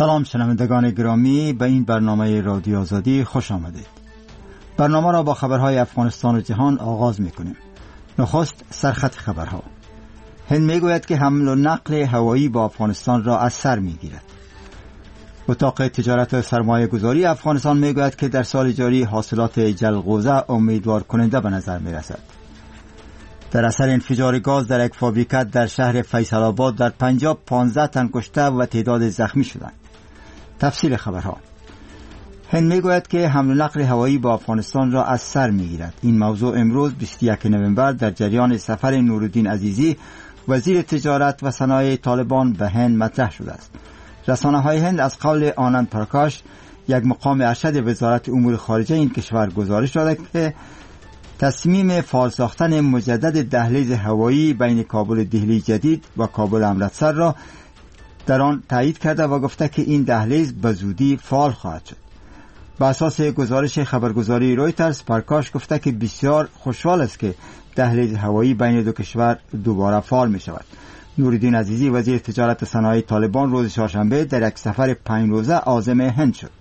سلام شنوندگان گرامی، به این برنامه رادیو آزادی خوش آمدید. برنامه را با خبرهای افغانستان و جهان آغاز می‌کنیم. نخست سرخط خبرها. هند میگوید که حمل و نقل هوایی با افغانستان را از سر میگیرد. اتاق تجارت و سرمایه گذاری افغانستان میگوید که در سال جاری حاصلات جلغوزه امیدوار کننده به نظر میرسد. در اثر انفجار گاز در یک فابریکه در شهر فیصل آباد در پنجاب 15 تن کشته و تعداد زخمی شدند. تفصیل خبرها. هند میگوید که حمل و نقل هوایی با افغانستان را از سر میگیرد. این موضوع امروز 21 نوامبر در جریان سفر نورالدین عزیزی وزیر تجارت و صنایع طالبان به هند مطرح شده است. رسانه‌های هند از قول آنند پرکاش، یک مقام ارشد وزارت امور خارجه این کشور گزارش داده که تصمیم فعال ساختن مجدد دهلیز هوایی بین کابل دهلی جدید و کابل امرتسر را در آن تایید کرده و گفته که این دهلیز به زودی فعال خواهد شد. بر اساس گزارش خبرگزاری رویترز، پرکاش گفته که بسیار خوشحال است که دهلیز هوایی بین دو کشور دوباره فعال می شود. نورالدین عزیزی وزیر تجارت و صنایع طالبان روز چهارشنبه در یک سفر 5 روزه عازم هند شد.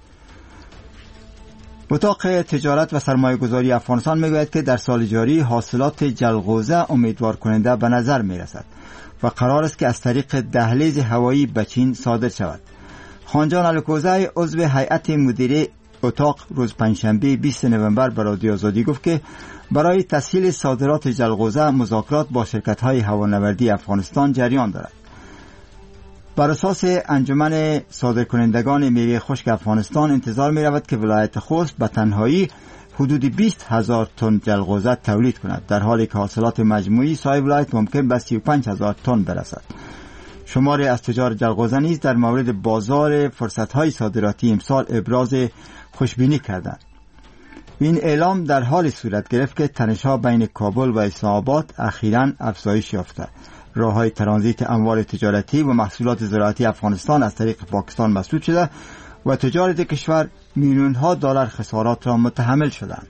اتاق تجارت و سرمایه گذاری افغانستان میگوید که در سال جاری حاصلات جلغوزه امیدوار کننده به نظر می رسد و قرار است که از طریق دهلیز هوایی به چین صادر شود. خانجان الکوزی عضو هیئت مدیره اتاق روز پنجشنبه 20 نوامبر به رادیو آزادی گفت که برای تسهیل صادرات جلغوزه مذاکرات با شرکت‌های هوانوردی افغانستان جریان دارد. بر اساس انجمن صادرکنندگان میوه خشک افغانستان انتظار می رود که ولایت خوست به تنهایی حدود 20,000 تن جلغوزه تولید کند، در حالی که حاصلات مجموعی سایر ولایت ممکن به 35,000 تن برسد. شماری از تجار جلغوزه نیز در مورد بازار فرصت‌های صادراتی امسال ابراز خوشبینی کردند. این اعلام در حال صورت گرفت که تنش‌ها بین کابل و اسلام آباد اخیراً افزایش یافته. راه‌های ترانزیت اموال تجارتی و محصولات زراعتی افغانستان از طریق پاکستان مسدود شده و تجار کشور میلیون‌ها دلار خسارات را متحمل شدند.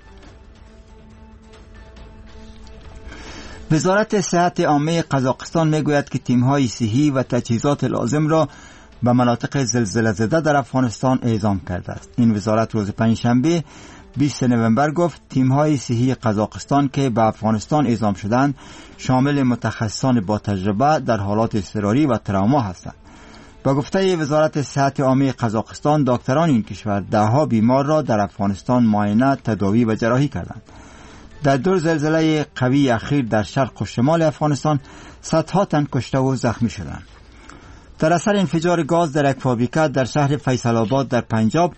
وزارت صحت عامه قزاقستان میگوید که تیم‌های صحی و تجهیزات لازم را به مناطق زلزله زده در افغانستان اعزام کرده است. این وزارت روز پنجشنبه 20 نوامبر گفت تیم‌های صحی قزاقستان که به افغانستان اعزام شدند شامل متخصصان با تجربه در حالات اضطراری و تروما هستند. با گفته وزارت صحت عامه قزاقستان، دکتران این کشور ده‌ها بیمار را در افغانستان معاینه، تداوی و جراحی کردند. در دو زلزله قوی اخیر در شرق و شمال افغانستان صدها تن کشته و زخمی شدند. در اثر انفجار گاز در یک فابریکه در شهر فیصل آباد در پنجاب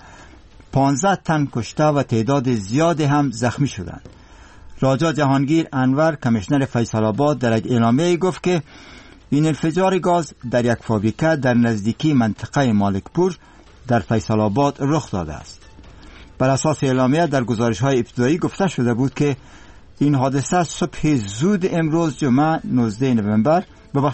15 تن کشته و تعداد زیادی هم زخمی شدند. راجا جهانگیر انور کمیشنر فیصل آباد در یک اعلامیه گفت که این انفجار گاز در یک فابریکه در نزدیکی منطقه مالکپور در فیصل آباد رخ داده است. بر اساس اعلامیه در گزارش‌های ابتدایی گفته شده بود که این حادثه صبح زود امروز جمعه 19 نوامبر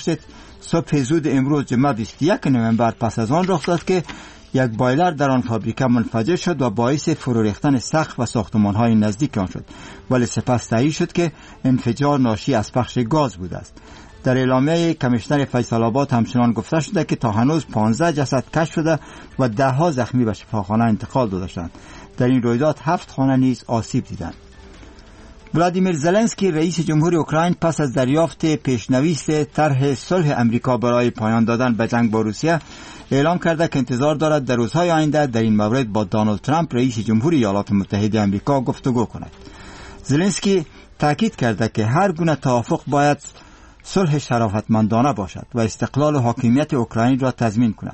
صبح زود امروز جمعه 21 نوامبر پس از آن رخ داد که یک بایلر در آن فابریکه منفجر شد و باعث فرو ریختن سقف و ساختمان‌های نزدیک آن شد، ولی سپس تایید شد که انفجار ناشی از پخش گاز بوده است. در اعلامیه کمیشنر فیصل آباد همچنان گفته شده که تا هنوز 15 جسد کشف شده و 10 زخمی به شفاخانه انتقال داده شدند. در این رویداد 7 خانه نیز آسیب دیدند. ولادیمیر زلنسکی رئیس جمهور اوکراین پس از دریافت پیشنویس طرح صلح امریکا برای پایان دادن به جنگ با روسیه اعلام کرده که انتظار دارد در روزهای آینده در این مورد با دونالد ترامپ رئیس جمهور ایالات متحده آمریکا گفتگو کند. زلنسکی تاکید کرده که هر گونه توافق باید صلح شرافتمندانه باشد و استقلال و حاکمیت اوکراین را تضمین کند.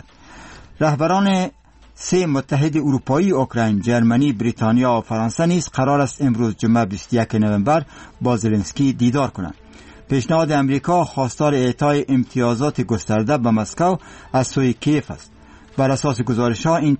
رهبران 3 متحد اروپایی اوکراین، جرمنی، بریتانیا و فرانسه نیز قرار است امروز جمعه 21 نوامبر با زلنسکی دیدار کنند. پیشنهاد امریکا خواستار اعطای امتیازات گسترده به مسکو از سوی کیف است. بر اساس گزارش‌ها این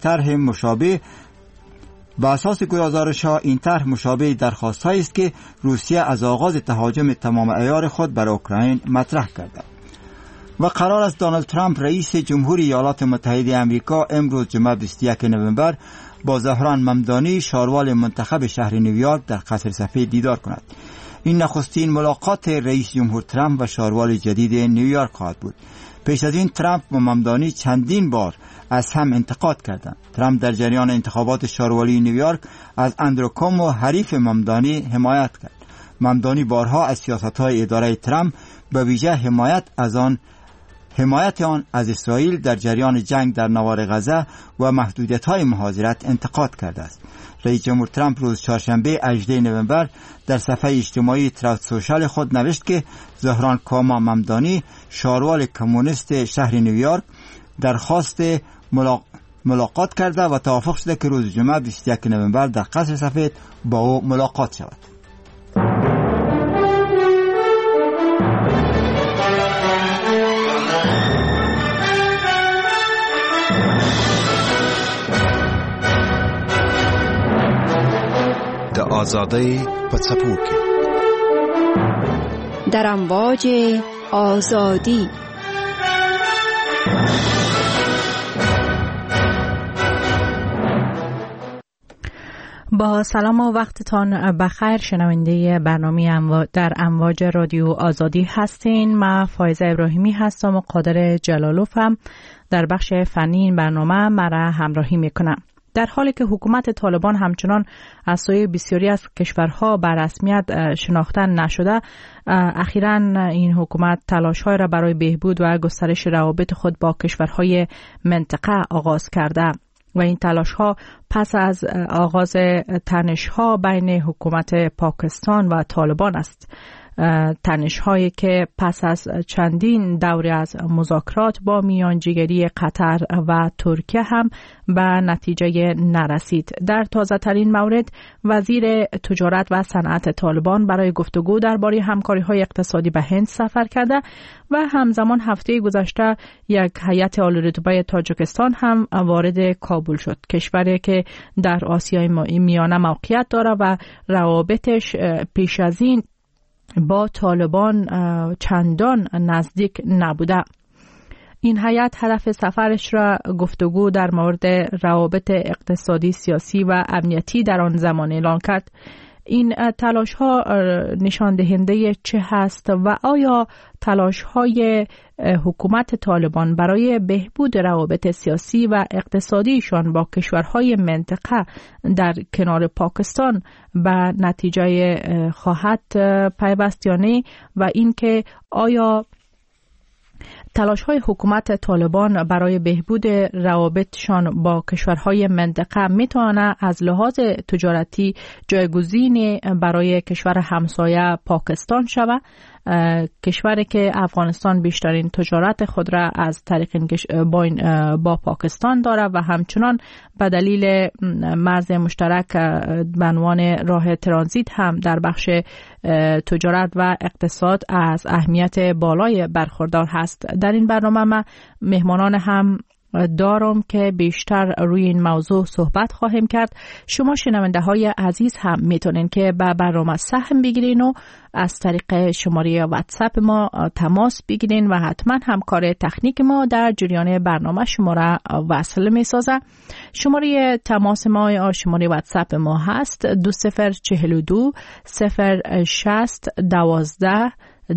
طرح مشابه درخواست‌هایی است که روسیه از آغاز تهاجم تمام عیار خود بر اوکراین مطرح کرده. و قرار است دونالد ترامپ رئیس جمهور ایالات متحده آمریکا امروز جمعه 21 نوامبر با زهران ممدانی شاروال منتخب شهر نیویورک در قصر سفید دیدار کند. این نخستین ملاقات رئیس جمهور ترامپ و شاروال جدید نیویورک خواهد بود. پیش از این ترامپ و ممدانی چندین بار از هم انتقاد کردند. ترامپ در جریان انتخابات شاروالی نیویورک از اندرو کومو حریف ممدانی حمایت کرد. ممدانی بارها از سیاست‌های اداره ترامپ به ویژه حمایت آن از اسرائیل در جریان جنگ در نوار غزه و محدودیت‌های مهاجرت انتقاد کرده است. رئیس جمهور ترامپ روز چهارشنبه 18 نوامبر در صفحه اجتماعی تروت سوشال خود نوشت که زهران کاما ممدانی، شاروال کمونیست شهر نیویورک، درخواست ملاقات کرده و توافق شده که روز جمعه 21 نوامبر در قصر سفید با او ملاقات شود. آزادی پڅپوکي در امواج آزادی. با سلام و وقتتان بخیر شنونده برنامه در امواج رادیو آزادی هستین. من فایزه ابراهیمی هستم و قادر جلالوفم در بخش فنی این برنامه مرا همراهی میکنم. در حالی که حکومت طالبان همچنان از سوی بسیاری از کشورها به رسمیت شناخته نشده، اخیراً این حکومت تلاش‌های را برای بهبود و گسترش روابط خود با کشورهای منطقه آغاز کرده و این تلاش‌ها پس از آغاز تنش‌ها بین حکومت پاکستان و طالبان است. تنش‌هایی که پس از چندین دوره از مذاکرات با میانجیگری قطر و ترکیه هم به نتیجه نرسید. در تازه ترین مورد وزیر تجارت و صنعت طالبان برای گفتگو درباره همکاری‌های اقتصادی به هند سفر کرده و همزمان هفته گذشته یک هیئت عالی‌رتبه تاجیکستان هم وارد کابل شد، کشوری که در آسیای میانه موقعیت دارد و روابطش پیش از این با طالبان چندان نزدیک نبوده. این هیئت هدف سفرش را گفتگو در مورد روابط اقتصادی، سیاسی و امنیتی در آن زمان اعلان کرد. این تلاش ها نشان دهنده چه هست و آیا تلاش های حکومت طالبان برای بهبود روابط سیاسی و اقتصادیشان با کشورهای منطقه در کنار پاکستان به نتیجه خواهد پیوست یا نه، و اینکه آیا تلاش‌های حکومت طالبان برای بهبود روابطشان با کشورهای منطقه میتونه از لحاظ تجارتی جایگزین برای کشور همسایه پاکستان شود، کشوری که افغانستان بیشترین تجارت خود را از طریق با پاکستان دارد و همچنان به دلیل مرز مشترک به عنوان راه ترانزیت هم در بخش تجارت و اقتصاد از اهمیت بالای برخوردار هست. در این برنامه ما مهمانان هم دارم که بیشتر روی این موضوع صحبت خواهیم کرد. شما شنونده های عزیز هم میتونین که به برنامه سهم بگیرین و از طریق شماره واتساپ ما تماس بگیرین و حتما همکار تکنیک ما در جریان برنامه شما را وصل میسازه. شماره تماس ما، شماره واتساپ ما هست 2042 060 12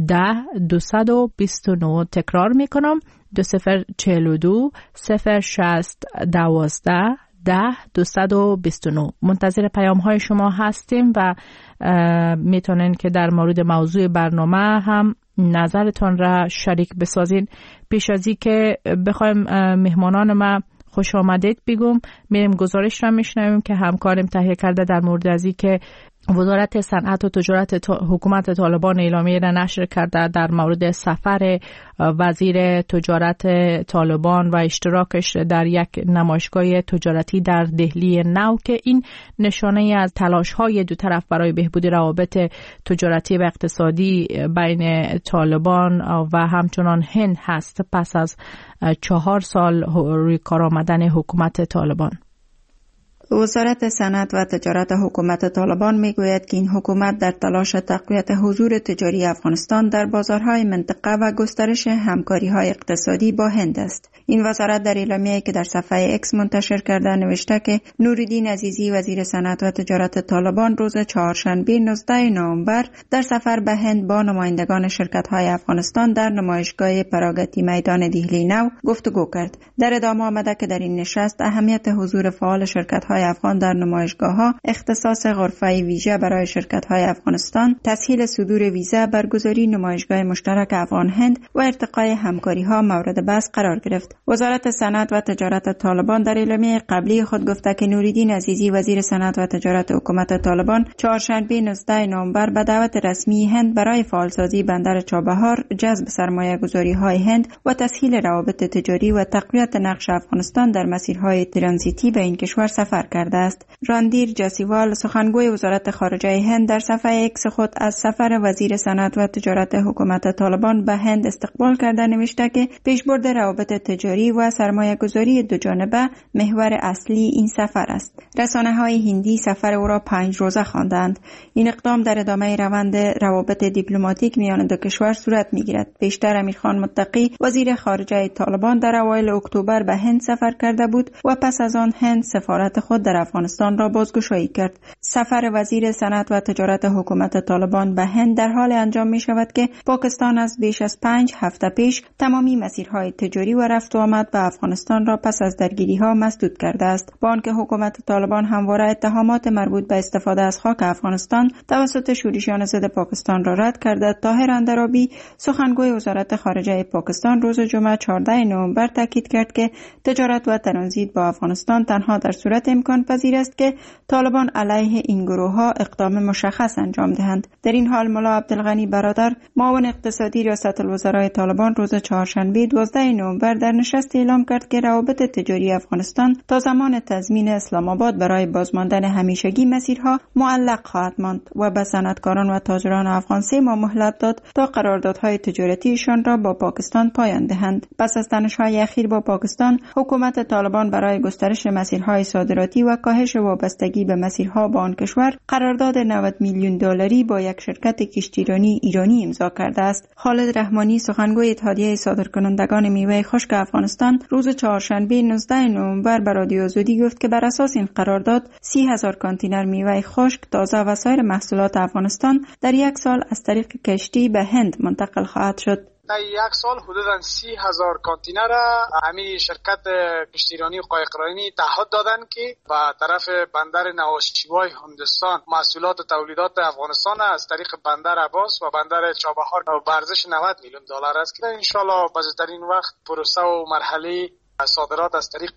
229. تکرار میکنم 2042 060 12 229. منتظر پیام های شما هستیم و میتونین که در مورد موضوع برنامه هم نظرتون را شریک بسازین. پیش از این که بخوایم مهمانان ما خوش آمدید بگم، میریم گزارش را میشنویم که همکارم تهیه کرده در مورد از این که وزارت صنعت و تجارت حکومت طالبان اعلامیه را نشر کرده در مورد سفر وزیر تجارت طالبان و اشتراکش در یک نمایشگاه تجارتی در دهلی نو که این نشانه از تلاش‌های دو طرف برای بهبود روابط تجارتی و اقتصادی بین طالبان و همچنان هند هست پس از 4 سال روی کار آمدن حکومت طالبان. وزارت صنعت و تجارت حکومت طالبان میگوید که این حکومت در تلاش تقویت حضور تجاری افغانستان در بازارهای منطقه و گسترش همکاری‌های اقتصادی با هند است. این وزارت در اعلامیه‌ای که در صفحه اکس منتشر کرده نوشته که نوری‌الدین عزیزی وزیر صنعت و تجارت طالبان روز چهارشنبه 19 نوامبر در سفر به هند با نمایندگان شرکت‌های افغانستان در نمایشگاه پراگتی میدان دهلی نو گفتگو کرد. در ادامه آمده که در این نشست اهمیت حضور فعال شرکت‌های افغان در نمایشگاه‌ها، اختصاص غرفه ویژه برای شرکت‌های افغانستان، تسهیل صدور ویزا، برگزاری نمایشگاه مشترک افغان هند و ارتقای همکاری‌ها مورد بحث قرار گرفت. وزارت صنعت و تجارت طالبان در اعلامیه قبلی خود گفته که نوری‌الدین عزیزی وزیر صنعت و تجارت حکومت طالبان چهارشنبه 19 نوامبر به دعوت رسمی هند برای فعالسازی بندر چابهار، جذب سرمایه‌گذاری‌های هند و تسهیل روابط تجاری و تقویت نقش افغانستان در مسیرهای ترانزیتی به این کشور سفر کرده است. راندیر جاسیوال سخنگوی وزارت خارجه هند در صفحه اکس خود از سفر وزیر صنعت و تجارت حکومت طالبان به هند استقبال کرده نوشته که پیشبرد روابط تجاری و سرمایه‌گذاری دوجانبه محور اصلی این سفر است. رسانه‌های هندی سفر او را 5 روزه خواندند. این اقدام در ادامه روند روابط دیپلماتیک میان دو کشور صورت می‌گیرد. پیشتر امیرخان متقی وزیر خارجه طالبان در اوایل اکتبر به هند سفر کرده بود و پس از آن هند سفارت خود در افغانستان را بازگشایی کرد. سفر وزیر صنعت و تجارت حکومت طالبان به هند در حال انجام می شود که پاکستان از بیش از 5 هفته پیش تمامی مسیرهای تجاری و رفت و آمد به افغانستان را پس از درگیری‌ها مسدود کرده است. با آنکه حکومت طالبان همواره اتهامات مربوط به استفاده از خاک افغانستان توسط شورشیان ضد پاکستان را رد کرده، طاهر اندرابی سخنگوی وزارت خارجه پاکستان روز جمعه 14 نوامبر تاکید کرد که تجارت و ترانزیت با افغانستان تنها در صورت امکان پذیر است که طالبان علیه این گروه‌ها اقدام مشخص انجام دهند. در این حال ملا عبدالغنی برادر معاون اقتصادی ریاست الوزرای طالبان روز چهارشنبه 12 نوامبر در نشست اعلام کرد که روابط تجاری افغانستان تا زمان تضمین اسلام آباد برای بازماندن همیشگی مسیرها معلق خواهد ماند و به صنعتکاران و تاجران افغان 3 ماه مهلت داد تا قراردادهای تجارتیشان را با پاکستان پایان دهند. پس از تنش‌های اخیر با پاکستان، حکومت طالبان برای گسترش مسیرهای صادراتی و کاهش وابستگی به مسیرها با آن کشور قرارداد 90 میلیون دلاری با یک شرکت کشتیرانی ایرانی امضا کرده است. خالد رحمانی سخنگوی اتحادیه صادرکنندگان میوه خشک افغانستان روز چهارشنبه 19 نوامبر به رادیو آزادی گفت که بر اساس این قرارداد 30,000 کانتینر میوه خشک، تازه و سایر محصولات افغانستان در یک سال از طریق کشتی به هند منتقل خواهد شد. در یک سال حدوداً 30,000 کانتینر همین شرکت کشتیرانی و قایقرانی تعهد دادن که به طرف بندر نوشیروان هندوستان محصولات و تولیدات افغانستان از طریق بندر عباس و بندر چابهار به ارزش 90 میلیون دلار است که ان شاءالله بزرگترین وقت پروسه و مرحله صادرات از طریق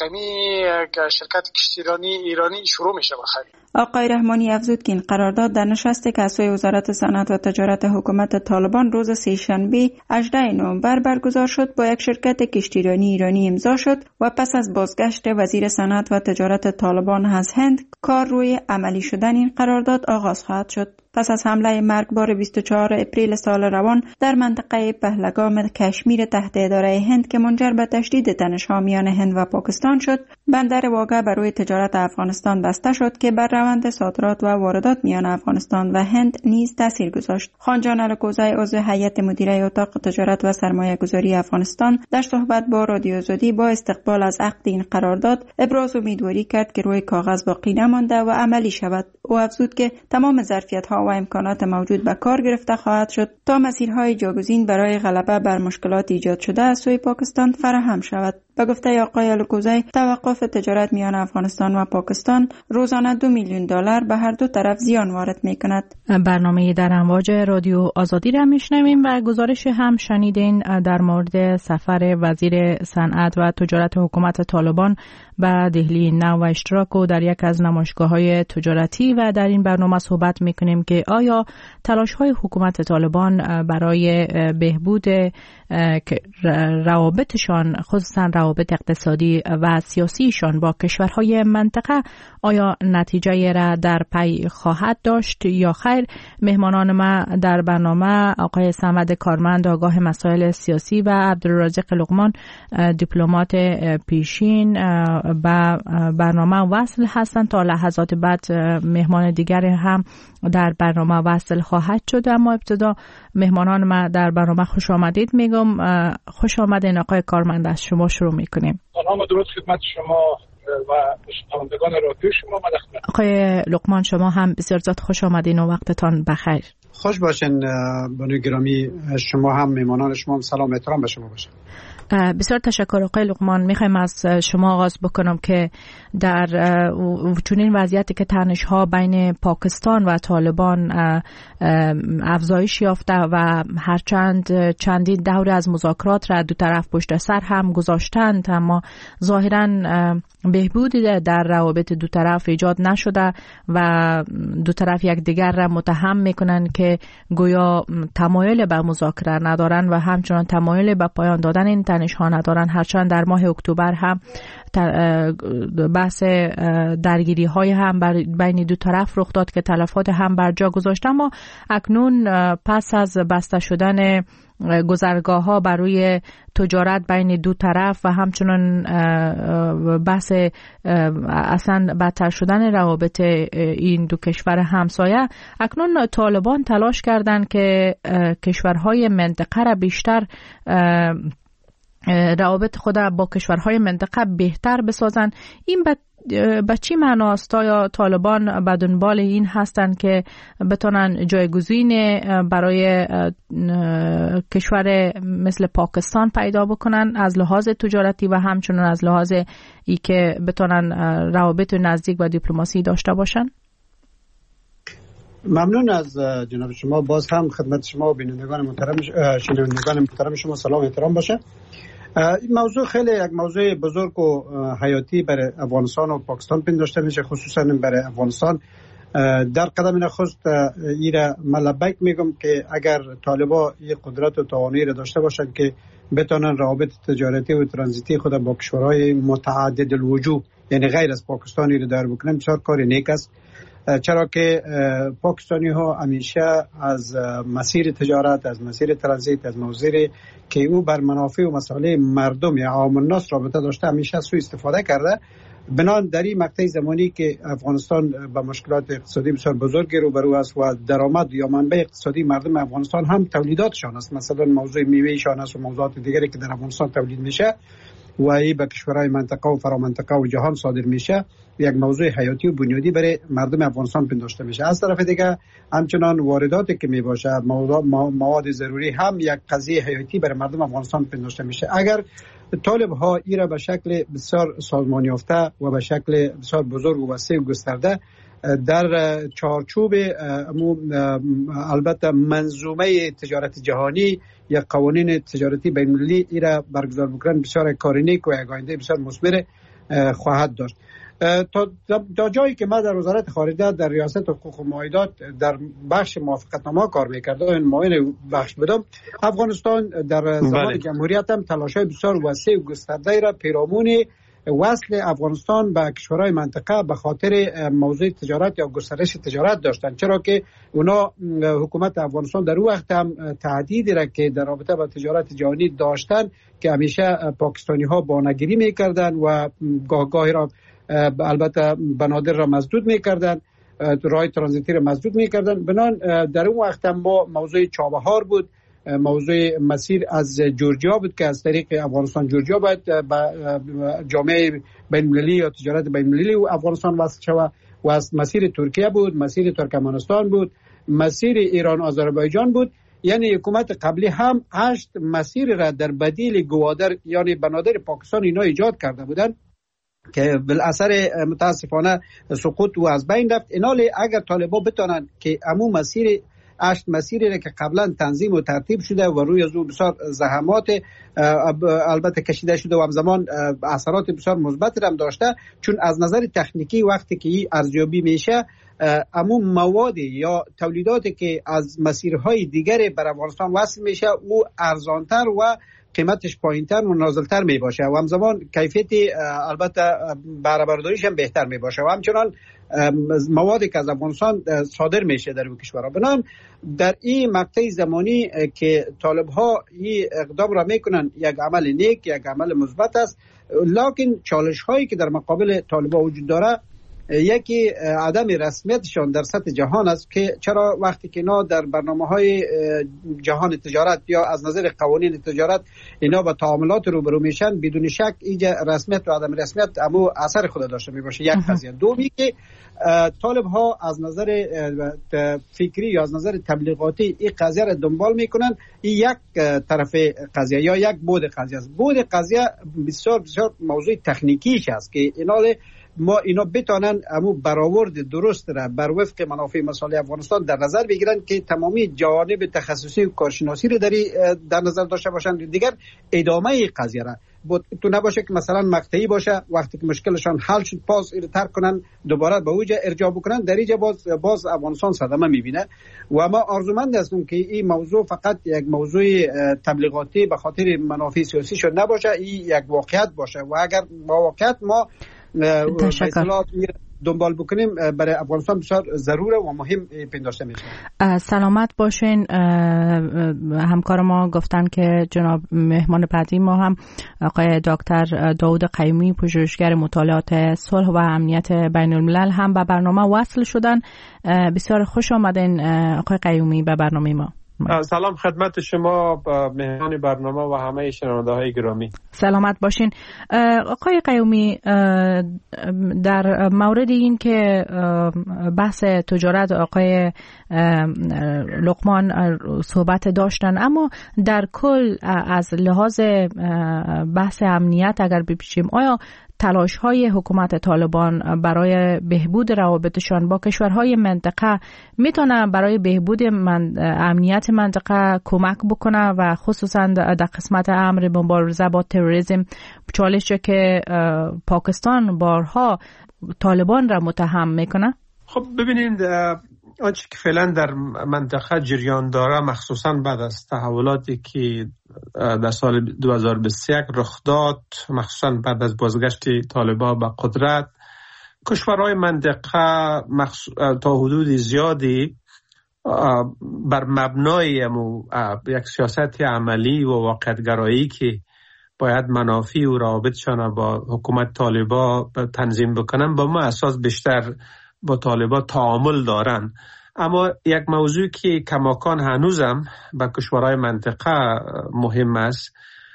شرکت کشتیرانی ایرانی شروع میشه بخیر. آقای رحمانی افزود که این قرارداد در نشست که از سوی وزارت صنعت و تجارت حکومت طالبان روز سه‌شنبه 18 نوامبر برگزار شد با یک شرکت کشتیرانی ایرانی امضا شد و پس از بازگشت وزیر صنعت و تجارت طالبان از هند کار روی عملی شدن این قرارداد آغاز خواهد شد. پس از حمله مرگبار 24 اپریل سال روان در منطقه پهلگام کشمیر تحت اداره هند که منجر به تشدید تنش‌ها میان هند و پاکستان شد، بندر واگه بر روی تجارت افغانستان بسته شد که بر روند صادرات و واردات میان افغانستان و هند نیز تاثیر گذاشت. خانجان الکوزی عضو هیئت مدیره اتاق تجارت و سرمایه‌گذاری افغانستان در صحبت با رادیو آزادی با استقبال از عقد این قرارداد ابراز امیدواری کرد که روی کاغذ باقی نمانده و عملی شود. او افزود که تمام ظرفیت‌ها و امکانات موجود به کار گرفته خواهد شد تا مسیرهای جاگزین برای غلبه بر مشکلات ایجاد شده از سوی پاکستان فراهم شود. به گفته آقای الکوزی، توقف تجارت میان افغانستان و پاکستان روزانه 2 میلیون دلار به هر دو طرف زیان وارد می‌کند. برنامه در امواج رادیو آزادی را میشنویم و گزارش هم شنیدین در مورد سفر وزیر صنعت و تجارت حکومت طالبان به دهلی نو و اشتراک و در یک از نمایشگاه‌های تجارتی و در این برنامه صحبت می‌کنیم که آیا تلاش‌های حکومت طالبان برای بهبود روابطشان، خصوصا روابط اقتصادی و سیاسیشان با کشورهای منطقه، آیا نتیجه را در پی خواهد داشت یا خیر؟ مهمانان ما در برنامه آقای صمد کارمند آگاه مسائل سیاسی و عبدالرازق لقمان دیپلمات پیشین به برنامه وصل هستند. تا لحظات بعد مهمان دیگر هم در برنامه وصل خواهد شد. اما ابتدا مهمانان ما در برنامه خوش آمدید میگم. خوش آمدین آقای کارمند، از شما شروع میکنیم. سلام و درود خدمت شما و شنوندگان رادیو شما. آقای لقمان شما هم بسیار زیاد خوش آمدین و وقتتان بخیر. خوش باشین بانوی گرامی، شما هم میمانان شما هم سلام احترام به شما باشه. بسیار تشکر آقای لقمان. میخوایم از شما آغاز بکنم که در چنین وضعیتی که تنش‌ها بین پاکستان و طالبان افزایش یافته و هرچند چندین دور از مذاکرات را دو طرف پشت سر هم گذاشتند، اما ظاهراً بهبودی در روابط دو طرف ایجاد نشده و دو طرف یکدیگر را متهم میکنن که گویا تمایل به مذاکره ندارن و همچنان تمایل به پایان دادن این تنش‌ها ندارن. هرچند در ماه اکتبر هم بحث درگیری های هم بین دو طرف رخ داد که تلفات هم بر جا گذاشت، اما اکنون پس از بسته شدن گذرگاه ها برای تجارت بین دو طرف و همچنان بحث اصلا بدتر شدن روابط این دو کشور همسایه، اکنون طالبان تلاش کردند که کشورهای منطقه را بیشتر روابط خود با کشورهای منطقه بهتر بسازن. این به چی معناست؟ یا طالبان به دنبال این هستند که بتونن جایگزین برای کشور مثل پاکستان پیدا بکنن از لحاظ تجارتی و همچنان از لحاظ ای که بتونن روابط نزدیک و دیپلماسی داشته باشن؟ ممنون از جناب شما. باز هم خدمت شما و بینندگان محترم شنوندگان محترم شما سلام احترام باشه. این موضوع خیلی یک موضوع بزرگ و حیاتی برای افغانستان و پاکستان پنداشته میشه، خصوصا برای افغانستان. در قدم نخست ایره ملبک میگم که اگر طالبا این قدرت و توانایی را داشته باشن که بتونن روابط تجارتی و ترانزیتی خود با کشورهای متعدد الوجوه یعنی غیر از پاکستانی را دار بکنن، بسیار کار نیک است. چرا که پاکستانی ها همیشه از مسیر تجارت، از مسیر ترانزیت، از موضوعی که او بر منافع و مصالح مردم یا عوام الناس رابطه داشته همیشه سوء استفاده کرده. بنان در این مقطع زمانی که افغانستان با مشکلات اقتصادی بسیار بزرگی روبرو است و درآمد یا منبع اقتصادی مردم افغانستان هم تولیداتشان است، مثلا موضوع میوهشان است و موضوعات دیگری که در افغانستان تولید میشه و این به کشورهای منطقه و فرامنطقه و جهان صادر میشه، یک موضوع حیاتی و بنیادی برای مردم افغانستان پنداشته میشه. از طرف دیگه همچنان وارداتی که میباشه مواد ضروری هم یک قضیه حیاتی برای مردم افغانستان پنداشته میشه. اگر طالب ها این را به شکل بسیار سازمان یافته و به شکل بسیار بزرگ و وسیع و گسترده در چارچوب البته منظومه تجارت جهانی یا قوانین تجارتی بین المللی این را برگزار بکنن، بسیار کار نیک و یک آینده بسیار مثمر خواهد داشت. تا جایی که من در وزارت خارجه در ریاست حقوق و معاهدات در بخش موافقتنامه کار میکردم، این معاون بخش بدم، افغانستان در زمان جمهوریت هم تلاش‌های بسیار وسیع و گسترده را پیرامون وصل افغانستان به کشورهای منطقه به خاطر موضوع تجارت یا گسترش تجارت داشتند، چرا که اونا حکومت افغانستان در اون وقت هم تهدیدی را که در رابطه با تجارت جهانی داشتن که همیشه پاکستانی ها بانگیری میکردن و گاهی را البته بنادر را مسدود میکردن، راه ترانزیتی را مسدود میکردن. بنان در اون وقت هم ما موضوع چابهار بود، موضوع مسیر از جورجیا بود که از طریق افغانستان جورجیا باید به جامعه بین المللی یا تجارت بین المللی و افغانستان وصل شود و از مسیر ترکیه بود، مسیر ترکمنستان بود، مسیر ایران آذربایجان بود. یعنی حکومت قبلی هم 8 مسیر را در بدیل گوادر یعنی بنادر پاکستان اینا ایجاد کرده بودند که بالاثر متاسفانه سقوط و از بین رفت. اینالی اگر طالبا بتونن که عموم مسیر 8 مسیری که قبلا تنظیم و ترتیب شده و روی از او بسیار زحمات البته کشیده شده و همزمان اثرات بسیار مثبت هم داشته، چون از نظر تکنیکی وقتی که این ارزیابی میشه عموم مواد یا تولیداتی که از مسیرهای دیگری بر افغانستان وصل میشه او ارزانتر و قیمتش پایینتر و نازلتر می باشه و همزمان کیفیت البته بهره برداریش هم بهتر می باشه و همچنان موادی که از افغانستان صادر میشه در این کشورها. بنابراین در این مقطع زمانی که طالب ها این اقدام را میکنن یک عمل نیک، یک عمل مثبت است، لکن چالش هایی که در مقابل طالب ها وجود داره یکی عدم رسمیتشان در سطح جهان است که چرا وقتی که اینا در برنامه‌های جهان تجارت یا از نظر قوانین تجارت اینا با تعاملات روبرو میشن، بدون شک اینجا رسمیت و عدم رسمیت اما اثر خود داشته میباشه. یک قضیه. دومی که طالب ها از نظر فکری یا از نظر تبلیغاتی این قضیه را دنبال میکنن، این یک طرف قضیه یا یک بود قضیه است. بود قضیه بسیار بسیار موضوع تکنیکیش است که اینا بتانن امو برآورد درست را بر وفق منافع مصالح افغانستان در نظر بگیرن که تمامی جوانب تخصصی و کارشناسی را در نظر داشته باشن. دیگر ادامه قضیه را تو نباشه که مثلا مقطعی باشه، وقتی که مشکلشان حل شد پاس اینو ترک کنن دوباره به اوجه ارجاع بکنن، در اینجا باز افغانستان صدمه میبینه. و ما آرزومند هستیم که این موضوع فقط یک موضوع تبلیغاتی به خاطر منافع سیاسی شد نباشه، این یک واقعیت باشه و اگر با واقعیت ما اصلاحات دنبال بکنیم برای افغانستان بسیار ضروره و مهم پنداشته میشه. سلامت باشین. همکار ما گفتن که جناب مهمان بعدی ما هم آقای دکتر داود قیومی، پژوهشگر مطالعات صلح و امنیت بین الملل هم به برنامه وصل شدن. بسیار خوش آمدین آقای قیومی به برنامه ما. سلام خدمت شما مهمان برنامه و همه شنونده های گرامی. سلامت باشین. آقای قیومی، در مورد این که بحث تجارت آقای لقمان صحبت داشتن، اما در کل از لحاظ بحث امنیت اگر بپیچیم، آیا تلاش های حکومت طالبان برای بهبود روابطشان با کشورهای منطقه میتونه برای بهبود امنیت منطقه کمک بکنه و خصوصا در قسمت امر مبارزه با تروریسم، چالشی که پاکستان بارها طالبان را متهم میکنه؟ خب ببینید، آنچه که فعلا در منطقه جریان داره، مخصوصا بعد از تحولاتی که در سال 2021 رخ داد، مخصوصا بعد از بازگشت طالبان به قدرت، کشورهای منطقه تا حدود زیادی بر مبنای یک سیاست عملی و واقعیت‌گرایی که باید منافع و روابطشان با حکومت طالبان تنظیم بکنن، با ما اساس بیشتر با طالبان تعامل دارن. اما یک موضوع که کماکان هنوزم به کشورهای منطقه مهم است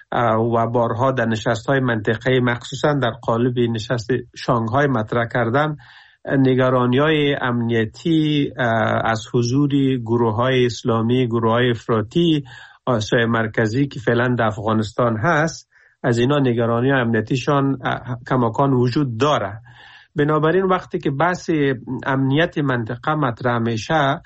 و بارها در نشست‌های منطقه‌ای مخصوصا در قالب نشست شانگهای مطرح کردن، نگرانی‌های امنیتی از حضور گروه‌های اسلامی، گروه‌های افراطی آسیای مرکزی که فعلا در افغانستان هست، از اینا نگرانی امنیتیشان کماکان وجود داره. بنابراین وقتی که بحث امنیت منطقه مطرح میشه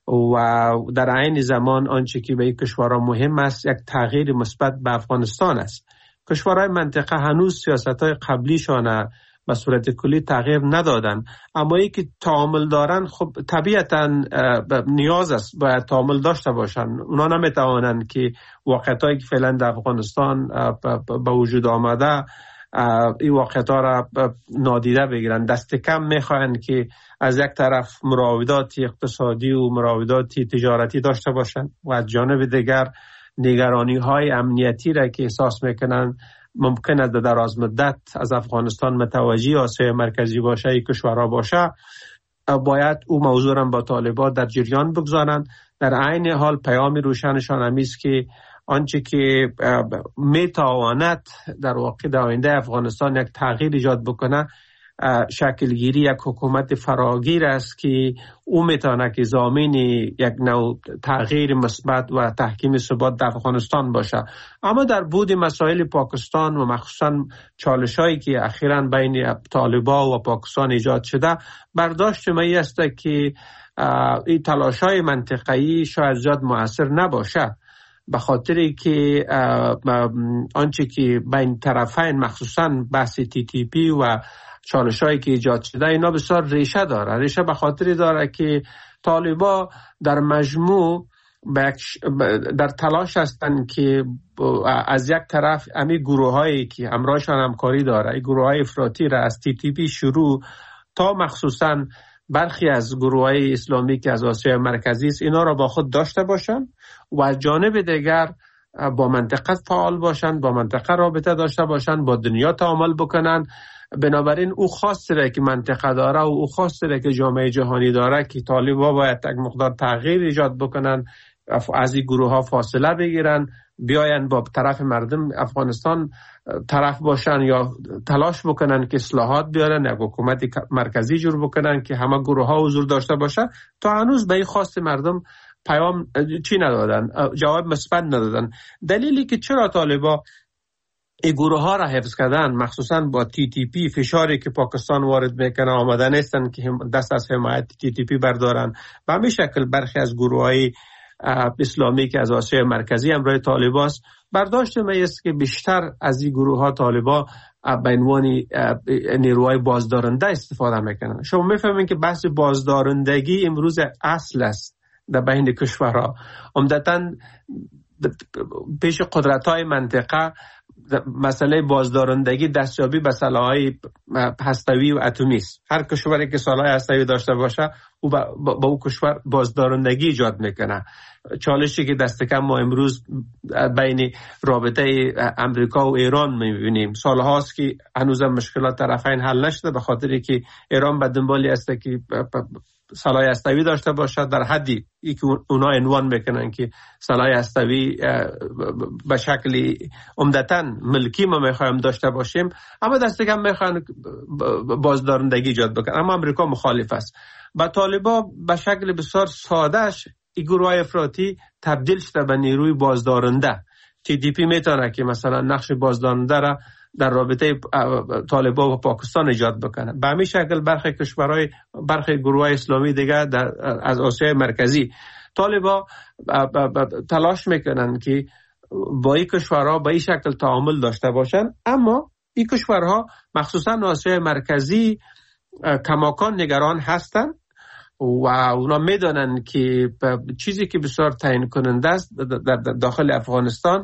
و در عین زمان آنچه که به این کشورها مهم است یک تغییر مثبت به افغانستان است. کشورهای منطقه هنوز سیاست‌های قبلیشان به صورت کلی تغییر ندادن، اما ای که تعامل دارن خب طبیعتاً نیاز است باید تعامل داشته باشن. اونا نمیتوانند که واقعیتایی که فعلا در افغانستان به وجود آمده این واقعیت‌ها را نادیده بگیرن. دست کم میخواهند که از یک طرف مراودات اقتصادی و مراودات تجارتی داشته باشند و از جانب دیگر نگرانی‌های امنیتی را که احساس میکنن ممکن است در دراز مدت از افغانستان متوجه آسیای مرکزی باشه، این کشورها باشه، باید او موضوع را با طالبان در جریان بگذارند. در عین حال پیام روشنشان همی است که آنچه که میتواند در واقع در آینده افغانستان یک تغییر ایجاد بکنه، شکلگیری یک حکومت فراگیر است که او میتونه که ضامن یک نوع تغییر مثبت و تحکیم ثبات در افغانستان باشه. اما در بود مسائل پاکستان و مخصوصا چالشایی که اخیراً بین طالبان و پاکستان ایجاد شده، برداشت ما است که این تلاش‌های منطقه‌ای شاید زیاد مؤثر نباشه، به خاطری که آنچه که بین طرفین مخصوصا بحث TTP و چالش‌هایی که ایجاد شده اینا بسیار ریشه داره. ریشه به خاطری داره که طالبان در مجموع در تلاش هستند که از یک طرف امی گروه هایی که همراهشان همکاری داره، این گروه های افراطی را از TTP شروع تا مخصوصا برخی از گروه های اسلامی که از آسیای مرکزی است اینا را با خود داشته باشند و از جانب دیگر با منطقه فعال باشند، با منطقه رابطه داشته باشند، با دنیا تعامل بکنند. بنابراین او خواسته را که منطقه داره و او خواسته را که جامعه جهانی داره که طالبان باید یک مقدار تغییر ایجاد بکنن، از این گروه ها فاصله بگیرن، بیاین با طرف مردم افغانستان طرف باشن یا تلاش بکنن که اصلاحات بیارن، یک حکومت مرکزی جور بکنن که همه گروه ها حضور داشته باشن. تا هنوز به این خواست مردم پیام چی ندادن، جواب مثبت ندادن. دلیلی که چرا طالبان این گروه ها را حفظ کردن، مخصوصا با TTP فشاری که پاکستان وارد میکنه آمده نیستن که دست از حمایت TTP بردارن. به همین شکل برخی از گروه های اسلامی که از آسیای مرکزی همراه طالبان است، برداشت ما است که بیشتر از این گروه ها طالبان به عنوان نیروهای بازدارنده استفاده میکنن. شما میفهمین که بحث بازدارندگی امروز اصل است در بین کشورها. عمدتاً پیش قدرت‌های منطقه مسئله بازدارندگی دستیابی به سلاح‌های هسته‌ای و اتمی است. هر کشوری که سلاح هسته‌ای داشته باشه او با او کشور بازدارندگی ایجاد میکنه. چالشی که دست کم ما امروز بین رابطه امریکا و ایران میبینیم، سالهاست که هنوز مشکلات طرفین حل نشده، به خاطری که ایران به دنبالی است که سلاح هسته‌ای داشته باشد در حدی که اونا عنوان میکنن که سلاح هسته‌ای به شکلی عمدتاً ملکی ما میخوایم داشته باشیم، اما دست کم میخوان بازدارندگی ایجاد بکنن. اما امریکا مخالف است. با طالبان به شکل بسیار سادهش این گروه افراطی تبدیل شده به نیروی بازدارنده. TTP میتونه که مثلا نقش بازدارنده را در رابطه طالبان و پاکستان ایجاد بکنه. به همین شکل برخی کشورهای، برخی گروه اسلامی دیگه از آسیای مرکزی طالبان تلاش میکنن که با این کشورها به این شکل تعامل داشته باشن، اما این کشورها مخصوصا آسیای مرکزی کماکان نگران هستن و اونا میدونن که چیزی که بسیار تعیین کننده است در داخل افغانستان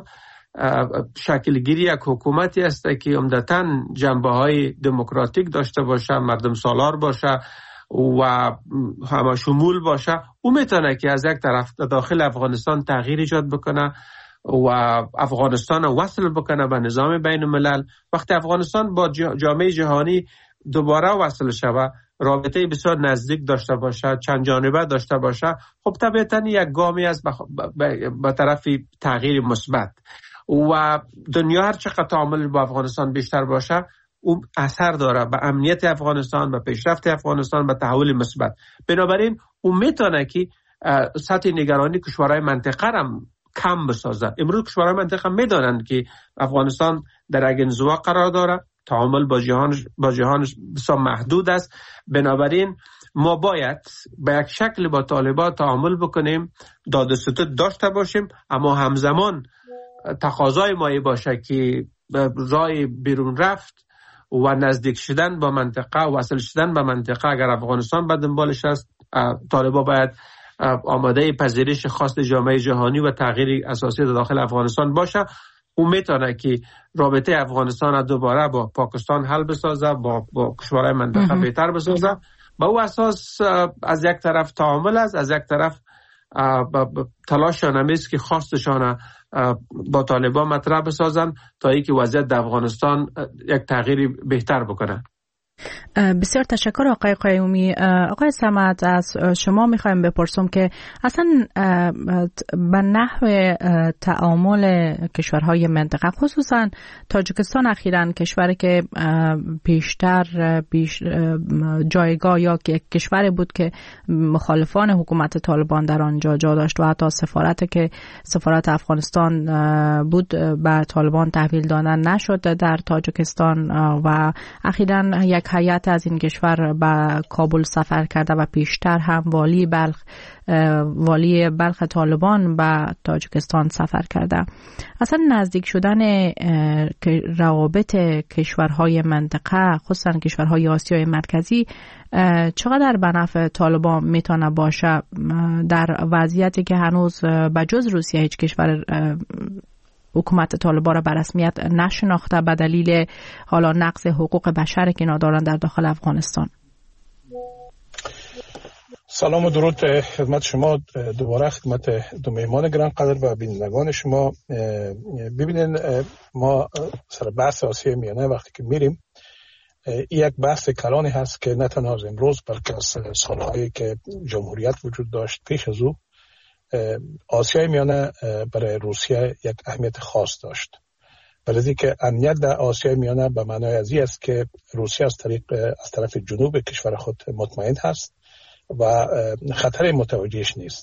شکل گیری یک حکومتی است که عمدتاً جنبه‌های دموکراتیک داشته باشه، مردم سالار باشه و همه شمول باشه. او میتونه که از یک طرف داخل افغانستان تغییر ایجاد بکنه و افغانستان وصل بکنه به نظام بین الملل. وقتی افغانستان با جامعه جهانی دوباره وصل شود، رابطه بسیار نزدیک داشته باشه، چند جانبه داشته باشه، خب طبیعتاً یک گامی از به طرف تغییر مثبت و دنیا هر چقدر تعامل با افغانستان بیشتر باشه اون اثر داره به امنیت افغانستان، به پیشرفت افغانستان، به تحول مثبت. بنابراین اون میتونه که سطح نگرانی کشورهای منطقه را کم بسازه. امروز کشورهای منطقه میدونن که افغانستان در یک انزوا قرار داره، تعامل با جهان بسیار محدود است. بنابراین ما باید به یک شکل با طالبان تعامل بکنیم، داد و ستد داشته باشیم، اما همزمان تقاضای ما باشه که راه بیرون رفت و نزدیک شدن با منطقه و وصل شدن به منطقه اگر افغانستان به دنبالش است، طالبان باید آماده پذیرش خواست جامعه جهانی و تغییر اساسی داخل افغانستان باشه. او میتونه که رابطه افغانستان دوباره با پاکستان حل بسازه، با کشورهای منطقه بهتر بسازه. با او اساس از یک طرف تعامل است، از یک طرف تلاششان است که خواستشان با طالبان مطرح بسازن تا اینکه وضعیت در افغانستان یک تغییری بهتر بکنه. بسیار تشکر آقای قیومی. آقای صمد، از شما میخوایم بپرسم که اصلا به نحو تعامل کشورهای منطقه، خصوصا تاجیکستان اخیراً کشوری که بیشتر جایگاه یا کشوری بود که مخالفان حکومت طالبان در آنجا جا داشت و حتی سفارت افغانستان بود به طالبان تحویل دادن نشد در تاجیکستان و اخیراً یک یک هیئت از این کشور به کابل سفر کرده و پیشتر هم والی بلخ طالبان به تاجیکستان سفر کرده. اصلا نزدیک شدن روابط کشورهای منطقه، خصوصا کشورهای آسیای مرکزی، چقدر به نفع طالبان میتونه باشه در وضعیتی که هنوز بجز روسیه هیچ کشور حکومت طالبان را به رسمیت نشناخته به دلیل حالا نقض حقوق بشر که اینا دارن در داخل افغانستان؟ سلام و درود خدمت شما، دوباره خدمت دو مهمان گرانقدر و بینندگان شما. ببینید، ما سر بحث آسیای میانه وقتی که میریم، یک بحث کلانی هست که نه تنها از امروز بلکه از سالهایی که جمهوریت وجود داشت پیش از او، آسیای میانه برای روسیه یک اهمیت خاص داشت. ولی که امنیت در آسیای میانه به معنای ازی است که روسیه از طرف جنوب کشور خود مطمئن هست و خطر متوجهش نیست.